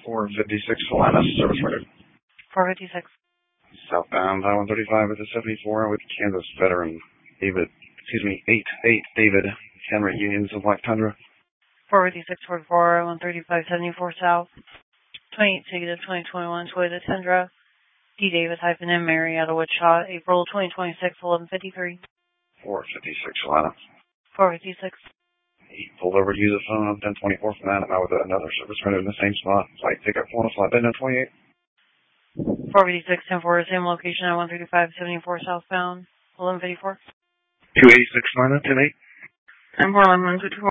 456 Salina, service record. 456. Southbound I-135 with the 74 with Kansas veteran David, 88 David, Henry Unions of Black Tundra. 456 44, 135 74 South. 28 Negative 2021 Toyota Tundra. D. Davis -M Mary out of Woodshot, April 2026, 11:53. 456 Salina. 456. He pulled over to use a phone on 1024 from that, and I with another service rendered in the same spot. Flight pickup one, flight bed 28. 456 10-4, same location at 135 74 southbound, 11:54. 286 Salina, 10-8. 10-4, 11:54.